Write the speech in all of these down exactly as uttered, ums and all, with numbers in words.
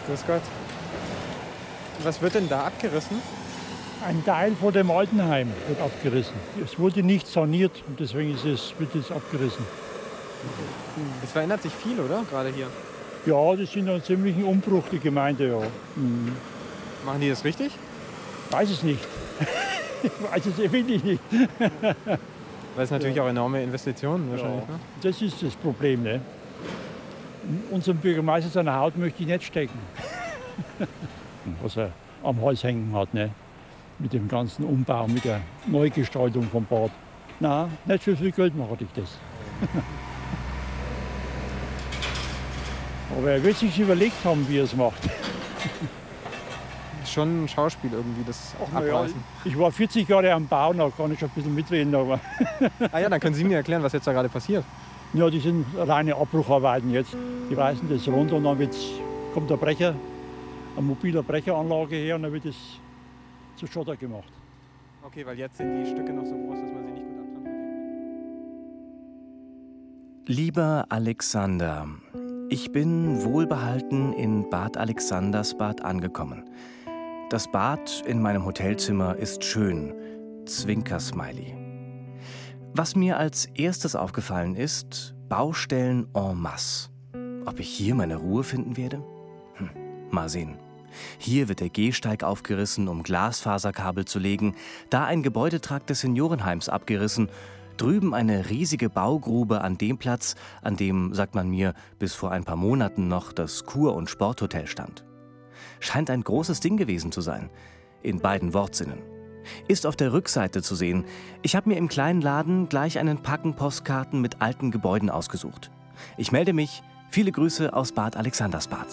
Grüß Gott. Was wird denn da abgerissen? Ein Teil von dem Altenheim wird abgerissen. Es wurde nicht saniert und deswegen ist es, wird es abgerissen. Es verändert sich viel, oder? Gerade hier. Ja, das sind einen ziemlichen Umbruch, die Gemeinde, ja. Mhm. Machen die das richtig? Weiß es nicht. Ich weiß es wirklich nicht. Weil es natürlich ja. auch enorme Investitionen wahrscheinlich, Ja. ne? Das ist das Problem, ne? Unserem Bürgermeister seine Haut möchte ich nicht stecken. Was er am Hals hängen hat, ne? Mit dem ganzen Umbau, mit der Neugestaltung vom Bad. Na, nicht für viel Geld mache ich das. Aber er wird sich überlegt haben, wie er es macht. Schon ein Schauspiel irgendwie, das Ach, Abreißen. Ja, ich war vierzig Jahre am Bau, da kann ich schon ein bisschen mitreden. Aber ah ja, dann können Sie mir erklären, was jetzt da gerade passiert. Ja, die sind reine Abbrucharbeiten jetzt. Die reißen das runter und dann wird's, kommt der Brecher, eine mobile Brecheranlage her und dann wird es zu Schotter gemacht. Okay, weil jetzt sind die Stücke noch so groß, dass man sie nicht gut abtransportieren kann. Lieber Alexander, ich bin wohlbehalten in Bad Alexandersbad angekommen. Das Bad in meinem Hotelzimmer ist schön. Zwinker-Smiley. Was mir als erstes aufgefallen ist, Baustellen en masse. Ob ich hier meine Ruhe finden werde? Hm, mal sehen. Hier wird der Gehsteig aufgerissen, um Glasfaserkabel zu legen, da ein Gebäudetrakt des Seniorenheims abgerissen, drüben eine riesige Baugrube an dem Platz, an dem, sagt man mir, bis vor ein paar Monaten noch das Kur- und Sporthotel stand. Scheint ein großes Ding gewesen zu sein, in beiden Wortsinnen. Ist auf der Rückseite zu sehen. Ich habe mir im kleinen Laden gleich einen Packen Postkarten mit alten Gebäuden ausgesucht. Ich melde mich. Viele Grüße aus Bad Alexandersbad.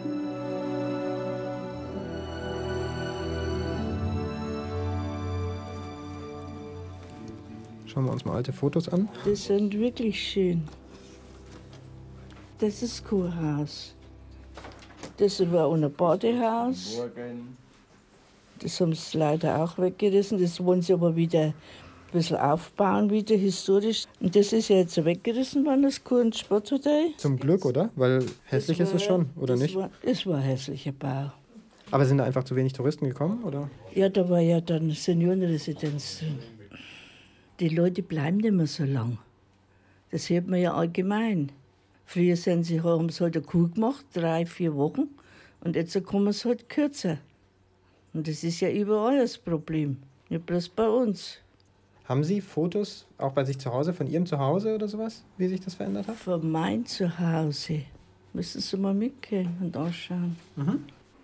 Schauen wir uns mal alte Fotos an. Die sind wirklich schön. Das ist das Kurhaus. Das war ein Badehaus. Das haben sie leider auch weggerissen. Das wollen sie aber wieder ein bisschen aufbauen, wieder historisch. Und das ist ja jetzt weggerissen worden, das Kur- und Sporthotel. Zum Glück, oder? Weil hässlich war, ist es schon, oder das nicht? War, es war ein hässlicher Bau. Aber sind da einfach zu wenig Touristen gekommen, oder? Ja, da war ja dann Seniorenresidenz drin. Die Leute bleiben nicht mehr so lang. Das hört man ja allgemein. Früher sind sie, haben sie halt eine Kur gemacht, drei, vier Wochen. Und jetzt kommen sie halt kürzer. Und das ist ja überall das Problem, nicht bloß bei uns. Haben Sie Fotos auch bei sich zu Hause, von Ihrem Zuhause oder sowas, wie sich das verändert hat? Von meinem Zuhause müssen Sie mal mitgehen und anschauen. Mhm.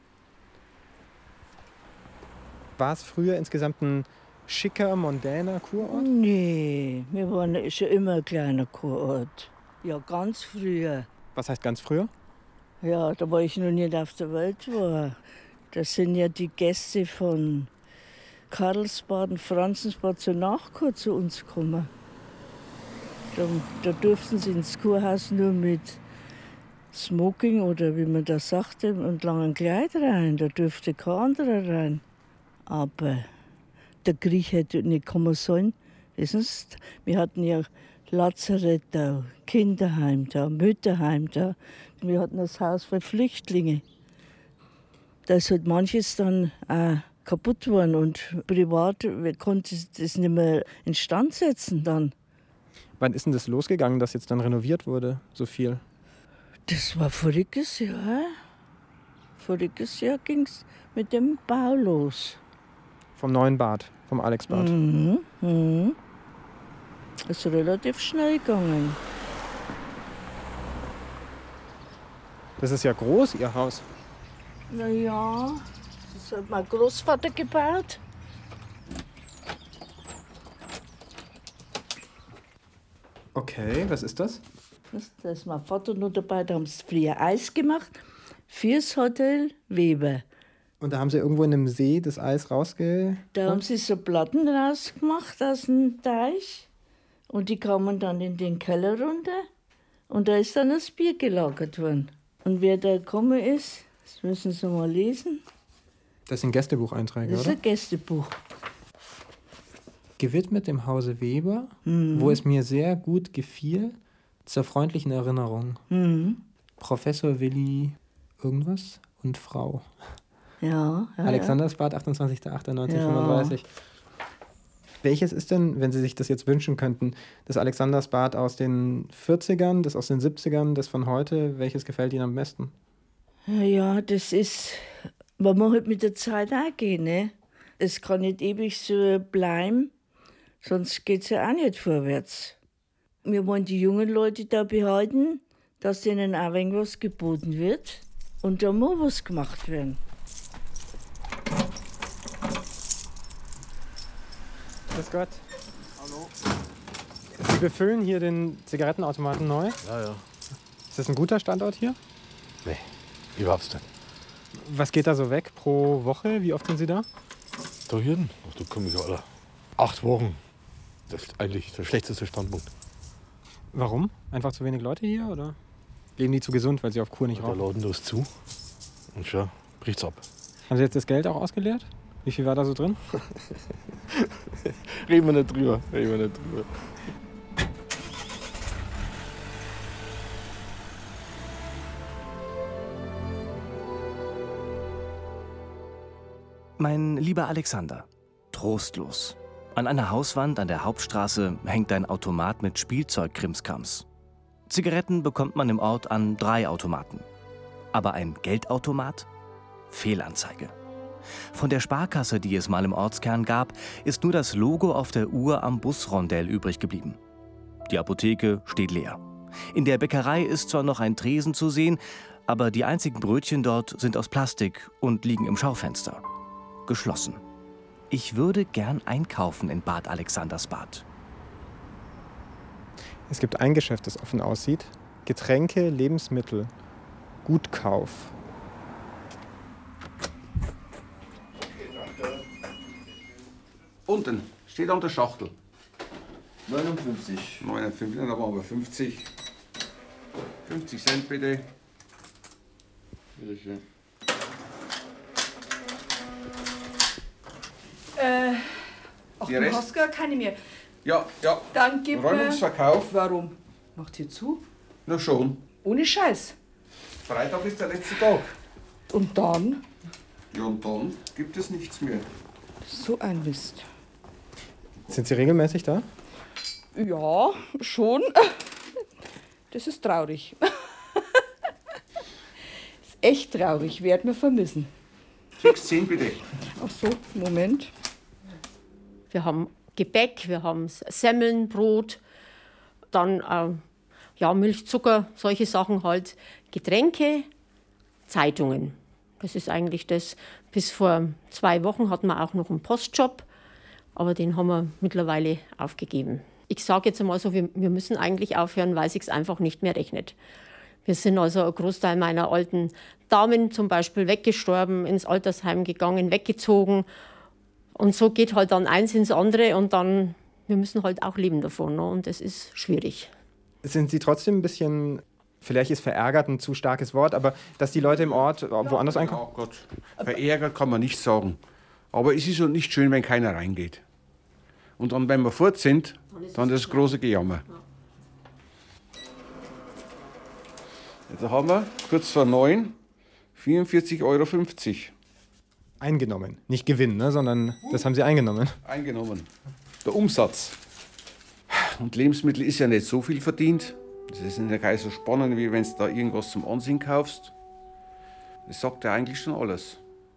War es früher insgesamt ein schicker, mondäner Kurort? Nee, wir waren schon immer ein kleiner Kurort. Ja, ganz früher. Was heißt ganz früher? Ja, da war ich noch nicht auf der Welt war. Das sind ja die Gäste von Karlsbad und Franzensbad zur Nachkur zu uns gekommen. Da, da durften sie ins Kurhaus nur mit Smoking oder wie man das sagte, und langen Kleid rein. Da durfte kein anderer rein. Aber der Krieg hätte nicht kommen sollen. Wissen Sie, wir hatten ja Lazarett da, Kinderheim da, Mütterheim da. Wir hatten das Haus für Flüchtlinge. Da ist halt manches dann auch kaputt worden und privat konnte das nicht mehr instand setzen dann. Wann ist denn das losgegangen, dass jetzt dann renoviert wurde, so viel? Das war voriges Jahr. Voriges Jahr ging es mit dem Bau los. Vom neuen Bad, vom Alexbad. Mhm, mhm. Das ist relativ schnell gegangen. Das ist ja groß, Ihr Haus. Na ja, das hat mein Großvater gebaut. Okay, was ist das? Das, da ist mein Vater noch dabei, da haben sie früher Eis gemacht fürs Hotel Weber. Und da haben Sie irgendwo in einem See das Eis rausge... Da haben sie so Platten rausgemacht aus dem Teich und die kamen dann in den Keller runter und da ist dann das Bier gelagert worden. Und wer da gekommen ist, das müssen Sie mal lesen. Das sind Gästebucheinträge, Das ist oder? ein Gästebuch. Gewidmet dem Hause Weber, Mhm. wo es mir sehr gut gefiel, zur freundlichen Erinnerung. Mhm. Professor Willi irgendwas und Frau. Ja. ja Alexandersbad, achtundzwanzigster achter neunzehnhundertfünfunddreißig. Ja. Welches ist denn, wenn Sie sich das jetzt wünschen könnten, das Alexandersbad aus den vierzigern, das aus den siebzigern, das von heute? Welches gefällt Ihnen am besten? Ja, das ist, man muss halt mit der Zeit auch gehen, ne? Es kann nicht ewig so bleiben, sonst geht es ja auch nicht vorwärts. Wir wollen die jungen Leute da behalten, dass denen auch wenig was geboten wird und da muss was gemacht werden. Grüß Gott. Hallo. Sie befüllen hier den Zigarettenautomaten neu? Ja, ja. Ist das ein guter Standort hier? Nee, überhaupt nicht. Was geht da so weg pro Woche? Wie oft sind Sie da? Da hier? Ach, da komme ich alle acht Wochen. Das ist eigentlich der schlechteste Standpunkt. Warum? Einfach zu wenig Leute hier, oder? Leben die zu gesund, weil sie auf Kur nicht rauchen? Da laden das zu und schon bricht's ab. Haben Sie jetzt das Geld auch ausgeleert? Wie viel war da so drin? Reden wir nicht drüber, reden wir nicht drüber. Mein lieber Alexander, trostlos. An einer Hauswand an der Hauptstraße hängt ein Automat mit Spielzeug-Krimskrams. Zigaretten bekommt man im Ort an drei Automaten. Aber ein Geldautomat? Fehlanzeige. Von der Sparkasse, die es mal im Ortskern gab, ist nur das Logo auf der Uhr am Busrondell übrig geblieben. Die Apotheke steht leer. In der Bäckerei ist zwar noch ein Tresen zu sehen, aber die einzigen Brötchen dort sind aus Plastik und liegen im Schaufenster. Geschlossen. Ich würde gern einkaufen in Bad Alexandersbad. Es gibt ein Geschäft, das offen aussieht. Getränke, Lebensmittel, Gutkauf. Unten steht an der Schachtel. neunundfünfzig. neunundfünfzig, dann haben wir fünfzig. fünfzig Cent bitte. Bitte schön. Äh, ach, Die du Rest? hast gar keine mehr. Ja, ja. Dann gib mir... Räumungsverkauf. Warum? Macht ihr zu? Na schon. Ohne Scheiß. Freitag ist der letzte Tag. Und dann? Ja, und dann gibt es nichts mehr. So ein Mist. Sind Sie regelmäßig da? Ja, schon. Das ist traurig. Ist echt traurig. Werd mir vermissen. sechs zehn bitte. Ach so, Moment. Wir haben Gebäck, wir haben Semmeln, Brot, dann äh, ja, Milch, Zucker, solche Sachen halt. Getränke, Zeitungen. Das ist eigentlich das. Bis vor zwei Wochen hatten wir auch noch einen Postjob, aber den haben wir mittlerweile aufgegeben. Ich sage jetzt einmal so, wir, wir müssen eigentlich aufhören, weil es sich einfach nicht mehr rechnet. Wir sind also ein Großteil meiner alten Damen zum Beispiel weggestorben, ins Altersheim gegangen, weggezogen. Und so geht halt dann eins ins andere und dann, wir müssen halt auch leben davon. Ne? Und das ist schwierig. Sind Sie trotzdem ein bisschen, vielleicht ist verärgert ein zu starkes Wort, aber dass die Leute im Ort woanders einkaufen? Oh Gott, verärgert kann man nicht sagen. Aber es ist so nicht schön, wenn keiner reingeht. Und dann, wenn wir fort sind, dann ist das große Gejammer. Jetzt haben wir kurz vor neun vierundvierzig Euro fünfzig. Eingenommen. Nicht Gewinn, ne, sondern das haben Sie eingenommen. Eingenommen. Der Umsatz. Und Lebensmittel ist ja nicht so viel verdient. Das ist ja gar nicht so spannend, wie wenn du da irgendwas zum Ansehen kaufst. Das sagt ja eigentlich schon alles.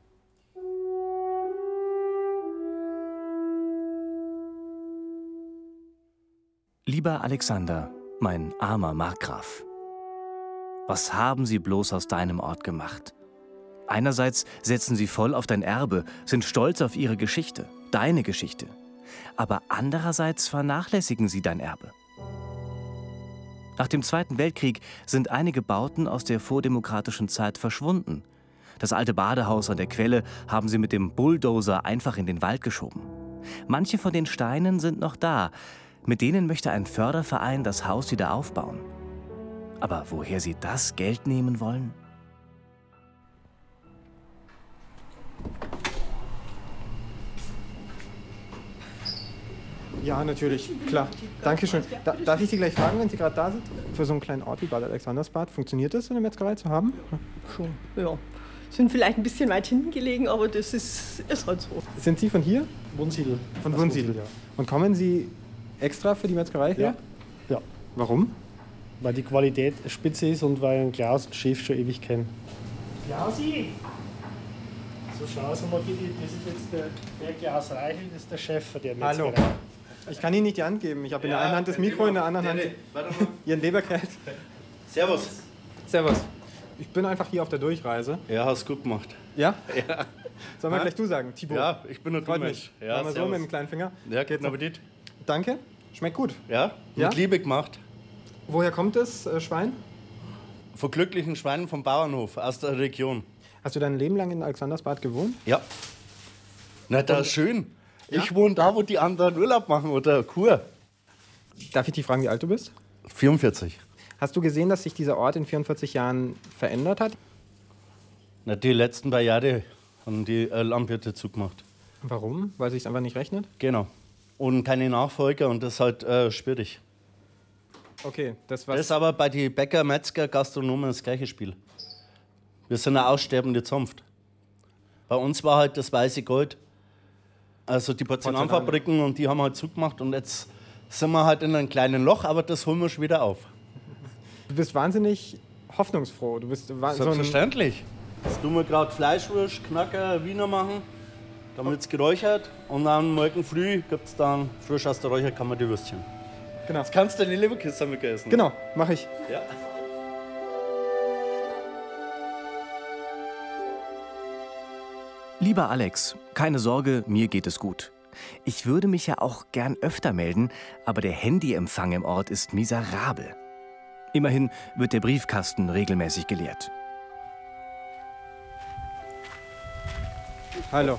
Lieber Alexander, mein armer Markgraf. Was haben sie bloß aus deinem Ort gemacht? Einerseits setzen sie voll auf dein Erbe, sind stolz auf ihre Geschichte, deine Geschichte. Aber andererseits vernachlässigen sie dein Erbe. Nach dem Zweiten Weltkrieg sind einige Bauten aus der vordemokratischen Zeit verschwunden. Das alte Badehaus an der Quelle haben sie mit dem Bulldozer einfach in den Wald geschoben. Manche von den Steinen sind noch da. Mit denen möchte ein Förderverein das Haus wieder aufbauen. Aber woher sie das Geld nehmen wollen? Ja, natürlich, klar. Dankeschön. Da, darf ich Sie gleich fragen, wenn Sie gerade da sind? Für so einen kleinen Ort wie Bad Alexandersbad, funktioniert das, so eine Metzgerei zu haben? Schon, ja. Sind vielleicht ein bisschen weit hinten gelegen, aber das ist, ist halt so. Sind Sie von hier? Wunsiedel. Von Aus Wunsiedel, ja. Und kommen Sie extra für die Metzgerei her? Ja. ja. Warum? Weil die Qualität spitze ist und weil ich einen Klaus, den Chef, schon ewig kenne. Klausi! So, schau mal, das ist jetzt der, der Klaus Reichel, das ist der Chef der Metzgerei. Hallo. Ich kann Ihnen nicht die Hand geben. Ich habe in der einen Hand das Mikro, in der anderen Hand Ihren Leberkäse. Servus. Servus. Ich bin einfach hier auf der Durchreise. Ja, hast gut gemacht. Ja? Ja. Sollen wir gleich du sagen, Thibaut? Ja, ich bin ein Freut du mich. Ja, Machen wir so mit dem kleinen Finger. Ja, guten Appetit. Danke. Schmeckt gut. Ja, mit Ja? Liebe gemacht. Woher kommt das äh, Schwein? Von glücklichen Schweinen vom Bauernhof aus der Region. Hast du dein Leben lang in Alexandersbad gewohnt? Ja. Na, da ist schön. Ich wohne da, wo die anderen Urlaub machen oder Kur. Darf ich dich fragen, wie alt du bist? vierundvierzig. Hast du gesehen, dass sich dieser Ort in vierundvierzig Jahren verändert hat? Na, die letzten paar Jahre haben die äh, Landwirte zugemacht. Warum? Weil sich einfach nicht rechnet? Genau. Und keine Nachfolger und das ist halt äh, schwierig. Okay, das war. Das ist aber bei den Bäcker, Metzger, Gastronomen das gleiche Spiel. Wir sind eine aussterbende Zunft. Bei uns war halt das weiße Gold. Also die Porzellanfabriken und die haben halt zugemacht und jetzt sind wir halt in einem kleinen Loch, aber das holen wir schon wieder auf. Du bist wahnsinnig hoffnungsfroh. Du bist wa- so ein Selbstverständlich. Jetzt tun wir gerade Fleischwurst, Knacker, Wiener machen, dann wird es geräuchert und dann morgen früh gibt es dann frisch aus der Räucherkammer die Würstchen. Genau. Jetzt kannst du deine Leberkäse damit essen. Genau, mache ich. Ja. Lieber Alex, keine Sorge, mir geht es gut. Ich würde mich ja auch gern öfter melden, aber der Handyempfang im Ort ist miserabel. Immerhin wird der Briefkasten regelmäßig geleert. Hallo.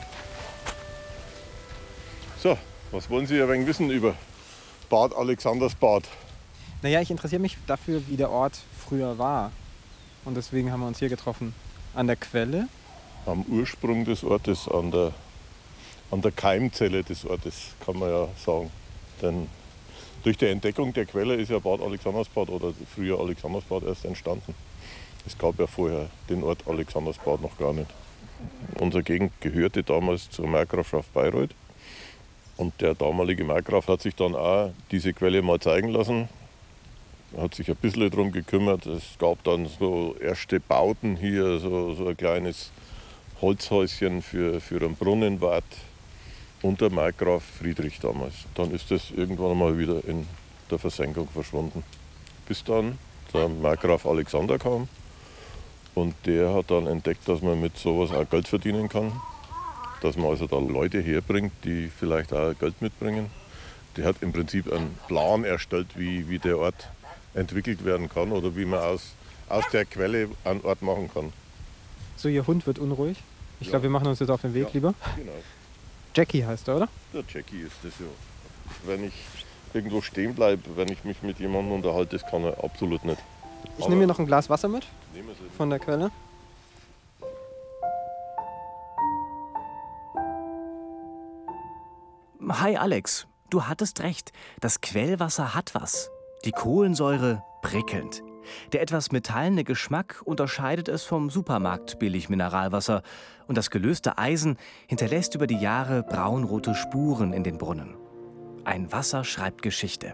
So, was wollen Sie ein wenig wissen über Bad Alexandersbad? Naja, ich interessiere mich dafür, wie der Ort früher war. Und deswegen haben wir uns hier getroffen. An der Quelle. Am Ursprung des Ortes, an der, an der Keimzelle des Ortes, kann man ja sagen. Denn durch die Entdeckung der Quelle ist ja Bad Alexandersbad oder früher Alexandersbad erst entstanden. Es gab ja vorher den Ort Alexandersbad noch gar nicht. Unsere Gegend gehörte damals zur Markgrafschaft Bayreuth. Und der damalige Markgraf hat sich dann auch diese Quelle mal zeigen lassen. Er hat sich ein bisschen darum gekümmert. Es gab dann so erste Bauten hier, so, so ein kleines Holzhäuschen für, für einen Brunnenwart unter Markgraf Friedrich damals. Dann ist das irgendwann einmal wieder in der Versenkung verschwunden. Bis dann der Markgraf Alexander kam und der hat dann entdeckt, dass man mit sowas auch Geld verdienen kann. Dass man also da Leute herbringt, die vielleicht auch Geld mitbringen. Der hat im Prinzip einen Plan erstellt, wie, wie der Ort entwickelt werden kann oder wie man aus, aus der Quelle einen Ort machen kann. So, Ihr Hund wird unruhig. Ich Ja. glaube, wir machen uns jetzt auf den Weg, Ja, lieber. Genau. Jackie heißt er, oder? Der Jackie ist das ja. Wenn ich irgendwo stehen bleibe, wenn ich mich mit jemandem unterhalte, das kann er absolut nicht. Ich Aber nehme mir noch ein Glas Wasser mit nehmen Sie. von der Quelle. Hi Alex, du hattest recht. Das Quellwasser hat was. Die Kohlensäure prickelnd. Der etwas metallene Geschmack unterscheidet es vom Supermarkt-Billig-Mineralwasser. Und das gelöste Eisen hinterlässt über die Jahre braunrote Spuren in den Brunnen. Ein Wasser schreibt Geschichte.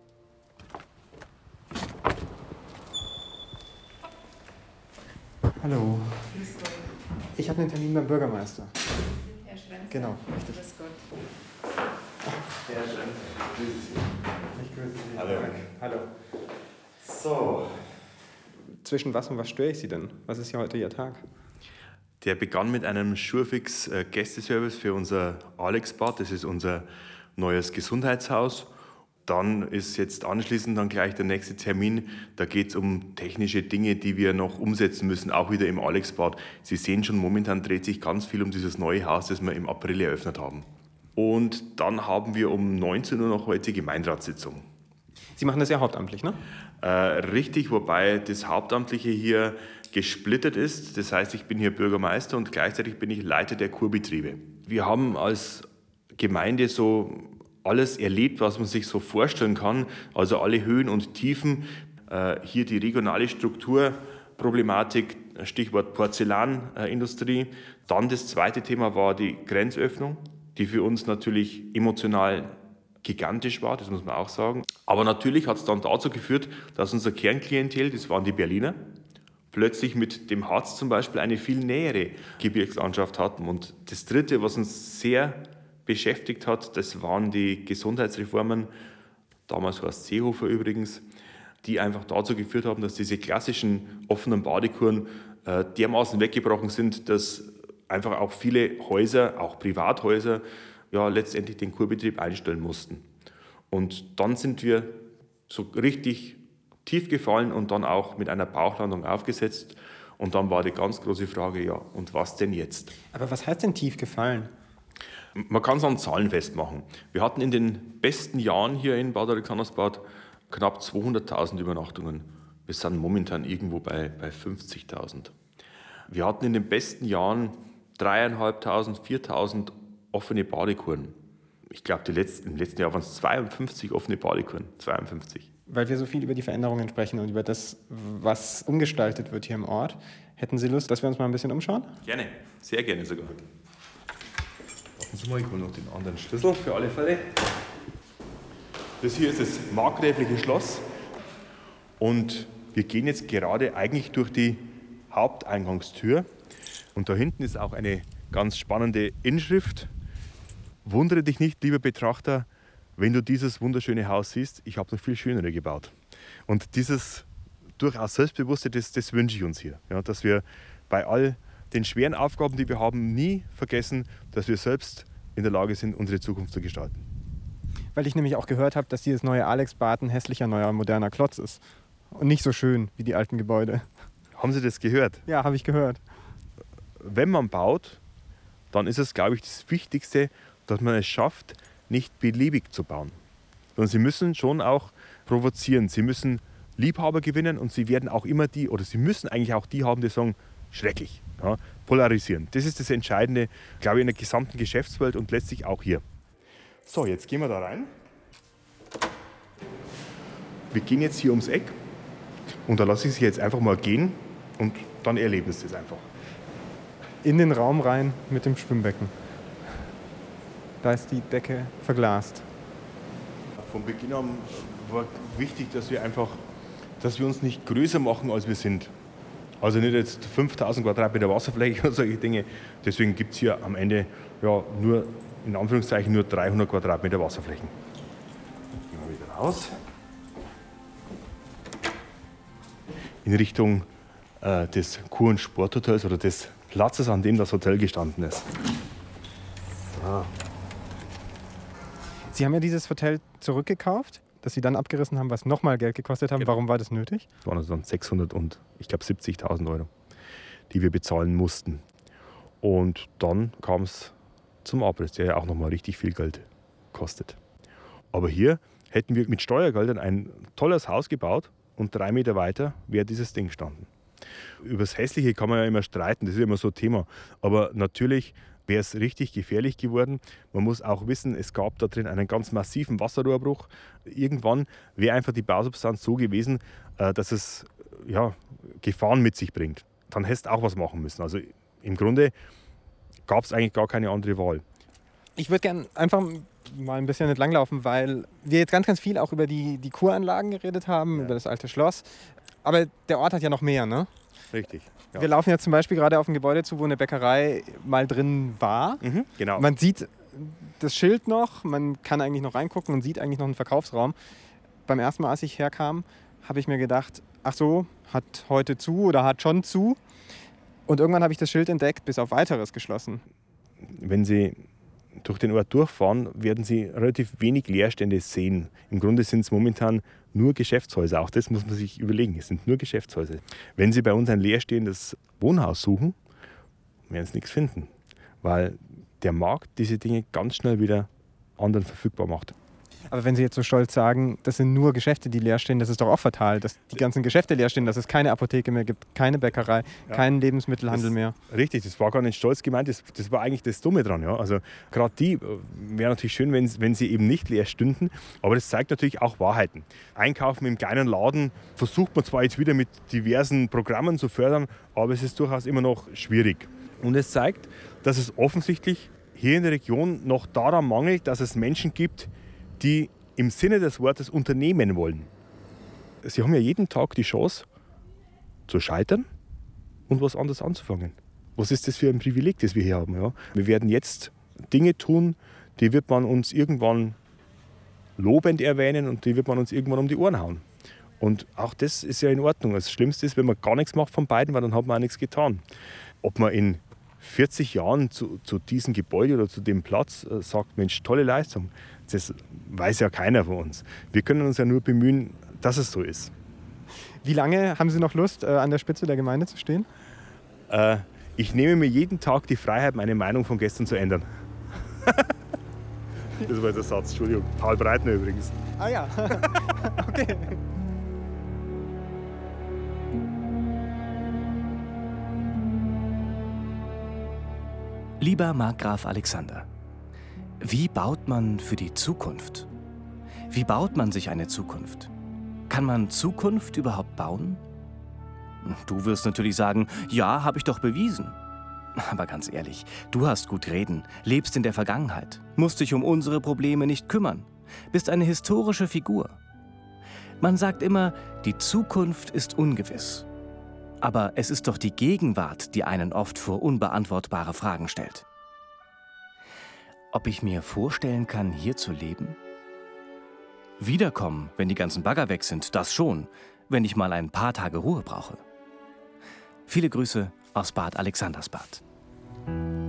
Hallo. Ich habe einen Termin beim Bürgermeister. Herr Schwenzer. Genau, richtig. Grüß Gott. Herr Schwenzer, grüße Sie. Ich grüße Sie. Hallo. Hallo. So. Zwischen was und was störe ich Sie denn? Was ist hier heute Ihr Tag? Der begann mit einem Surefix-Gästeservice für unser Alexbad. Das ist unser neues Gesundheitshaus. Dann ist jetzt anschließend dann gleich der nächste Termin. Da geht es um technische Dinge, die wir noch umsetzen müssen, auch wieder im Alexbad. Sie sehen schon, momentan dreht sich ganz viel um dieses neue Haus, das wir im April eröffnet haben. Und dann haben wir um neunzehn Uhr noch heute Gemeinderatssitzung. Sie machen das ja hauptamtlich, ne? Äh, richtig, wobei das Hauptamtliche hier gesplittet ist. Das heißt, ich bin hier Bürgermeister und gleichzeitig bin ich Leiter der Kurbetriebe. Wir haben als Gemeinde so alles erlebt, was man sich so vorstellen kann, also alle Höhen und Tiefen. Äh, hier die regionale Strukturproblematik, Stichwort Porzellanindustrie. Dann das zweite Thema war die Grenzöffnung, die für uns natürlich emotional gigantisch war, das muss man auch sagen. Aber natürlich hat es dann dazu geführt, dass unser Kernklientel, das waren die Berliner, plötzlich mit dem Harz zum Beispiel eine viel nähere Gebirgslandschaft hatten. Und das Dritte, was uns sehr beschäftigt hat, das waren die Gesundheitsreformen, damals war es Seehofer übrigens, die einfach dazu geführt haben, dass diese klassischen offenen Badekuren äh, dermaßen weggebrochen sind, dass einfach auch viele Häuser, auch Privathäuser, ja, letztendlich den Kurbetrieb einstellen mussten. Und dann sind wir so richtig tief gefallen und dann auch mit einer Bauchlandung aufgesetzt. Und dann war die ganz große Frage, ja, und was denn jetzt? Aber was heißt denn tief gefallen? Man kann es an Zahlen festmachen. Wir hatten in den besten Jahren hier in Bad Alexandersbad knapp zweihunderttausend Übernachtungen. Wir sind momentan irgendwo bei, bei fünfzigtausend. Wir hatten in den besten Jahren dreieinhalbtausend, viertausend offene Badekuren. Ich glaube, im letzten Jahr waren es zweiundfünfzig offene Badekuren. zweiundfünfzig. Weil wir so viel über die Veränderungen sprechen und über das, was umgestaltet wird hier im Ort. Hätten Sie Lust, dass wir uns mal ein bisschen umschauen? Gerne, sehr gerne sogar. Warten Sie mal, ich hole noch den anderen Schlüssel für alle Fälle. Das hier ist das markgräfliche Schloss. Und wir gehen jetzt gerade eigentlich durch die Haupteingangstür. Und da hinten ist auch eine ganz spannende Inschrift. Wundere dich nicht, lieber Betrachter, wenn du dieses wunderschöne Haus siehst. Ich habe noch viel schönere gebaut. Und dieses durchaus Selbstbewusste, das, das wünsche ich uns hier. Ja, dass wir bei all den schweren Aufgaben, die wir haben, nie vergessen, dass wir selbst in der Lage sind, unsere Zukunft zu gestalten. Weil ich nämlich auch gehört habe, dass dieses neue Alexbad ein hässlicher, neuer, moderner Klotz ist. Und nicht so schön wie die alten Gebäude. Haben Sie das gehört? Ja, habe ich gehört. Wenn man baut, dann ist es, glaube ich, das Wichtigste, dass man es schafft, nicht beliebig zu bauen. Sondern Sie müssen schon auch provozieren. Sie müssen Liebhaber gewinnen und Sie werden auch immer die, oder Sie müssen eigentlich auch die haben, die sagen, schrecklich, ja, polarisieren. Das ist das Entscheidende, glaube ich, in der gesamten Geschäftswelt und letztlich auch hier. So, jetzt gehen wir da rein. Wir gehen jetzt hier ums Eck und da lasse ich Sie jetzt einfach mal gehen und dann erleben Sie das einfach. In den Raum rein mit dem Schwimmbecken. Da ist die Decke verglast. Von Beginn an war wichtig, dass wir einfach, dass wir uns nicht größer machen, als wir sind. Also nicht jetzt fünftausend Quadratmeter Wasserfläche oder solche Dinge. Deswegen gibt es hier am Ende ja, nur, in Anführungszeichen, nur dreihundert Quadratmeter Wasserflächen. Gehen wir wieder raus. In Richtung äh, des Kur- und Sporthotels oder des Platzes, an dem das Hotel gestanden ist. So. Sie haben ja dieses Hotel zurückgekauft, das Sie dann abgerissen haben, was nochmal Geld gekostet hat. Genau. Warum war das nötig? Das waren also dann sechshundert und ich glaube siebzigtausend Euro, die wir bezahlen mussten. Und dann kam es zum Abriss, der ja auch nochmal richtig viel Geld kostet. Aber hier hätten wir mit Steuergeldern ein tolles Haus gebaut und drei Meter weiter wäre dieses Ding gestanden. Über das Hässliche kann man ja immer streiten, das ist immer so ein Thema. Aber natürlich wäre es richtig gefährlich geworden. Man muss auch wissen, es gab da drin einen ganz massiven Wasserrohrbruch. Irgendwann wäre einfach die Bausubstanz so gewesen, dass es ja, Gefahren mit sich bringt. Dann hättest du auch was machen müssen. Also im Grunde gab es eigentlich gar keine andere Wahl. Ich würde gerne einfach mal ein bisschen entlanglaufen, weil wir jetzt ganz, ganz viel auch über die, die Kuranlagen geredet haben, ja. Über das alte Schloss. Aber der Ort hat ja noch mehr, ne? Richtig. Ja. Wir laufen jetzt zum Beispiel gerade auf ein Gebäude zu, wo eine Bäckerei mal drin war. Mhm, genau. Man sieht das Schild noch, man kann eigentlich noch reingucken und sieht eigentlich noch einen Verkaufsraum. Beim ersten Mal, als ich herkam, habe ich mir gedacht, ach so, hat heute zu oder hat schon zu. Und irgendwann habe ich das Schild entdeckt, bis auf Weiteres geschlossen. Wenn Sie durch den Ort durchfahren, werden Sie relativ wenig Leerstände sehen. Im Grunde sind es momentan nur Geschäftshäuser. Auch das muss man sich überlegen. Es sind nur Geschäftshäuser. Wenn Sie bei uns ein leerstehendes Wohnhaus suchen, werden Sie nichts finden. Weil der Markt diese Dinge ganz schnell wieder anderen verfügbar macht. Aber wenn Sie jetzt so stolz sagen, das sind nur Geschäfte, die leer stehen, das ist doch auch fatal, dass die ganzen Geschäfte leer stehen, dass es keine Apotheke mehr gibt, keine Bäckerei, ja. keinen Lebensmittelhandel das, mehr. Richtig, das war gar nicht stolz gemeint, das, das war eigentlich das Dumme dran. Ja. Also gerade die wäre natürlich schön, wenn, wenn sie eben nicht leer stünden, aber das zeigt natürlich auch Wahrheiten. Einkaufen im kleinen Laden versucht man zwar jetzt wieder mit diversen Programmen zu fördern, aber es ist durchaus immer noch schwierig. Und es zeigt, dass es offensichtlich hier in der Region noch daran mangelt, dass es Menschen gibt, die im Sinne des Wortes unternehmen wollen. Sie haben ja jeden Tag die Chance zu scheitern und was anderes anzufangen. Was ist das für ein Privileg, das wir hier haben? Ja? Wir werden jetzt Dinge tun, die wird man uns irgendwann lobend erwähnen und die wird man uns irgendwann um die Ohren hauen. Und auch das ist ja in Ordnung. Das Schlimmste ist, wenn man gar nichts macht von beiden, weil dann hat man auch nichts getan. Ob man in vierzig Jahren zu, zu diesem Gebäude oder zu dem Platz äh, sagt, Mensch, tolle Leistung, das weiß ja keiner von uns. Wir können uns ja nur bemühen, dass es so ist. Wie lange haben Sie noch Lust, äh, an der Spitze der Gemeinde zu stehen? Äh, ich nehme mir jeden Tag die Freiheit, meine Meinung von gestern zu ändern. Das war der Satz, Entschuldigung. Paul Breitner übrigens. Ah ja, okay. Lieber Markgraf Alexander, wie baut man für die Zukunft? Wie baut man sich eine Zukunft? Kann man Zukunft überhaupt bauen? Du wirst natürlich sagen, ja, habe ich doch bewiesen. Aber ganz ehrlich, du hast gut reden, lebst in der Vergangenheit, musst dich um unsere Probleme nicht kümmern, bist eine historische Figur. Man sagt immer, die Zukunft ist ungewiss. Aber es ist doch die Gegenwart, die einen oft vor unbeantwortbare Fragen stellt. Ob ich mir vorstellen kann, hier zu leben? Wiederkommen, wenn die ganzen Bagger weg sind, das schon, wenn ich mal ein paar Tage Ruhe brauche. Viele Grüße aus Bad Alexandersbad.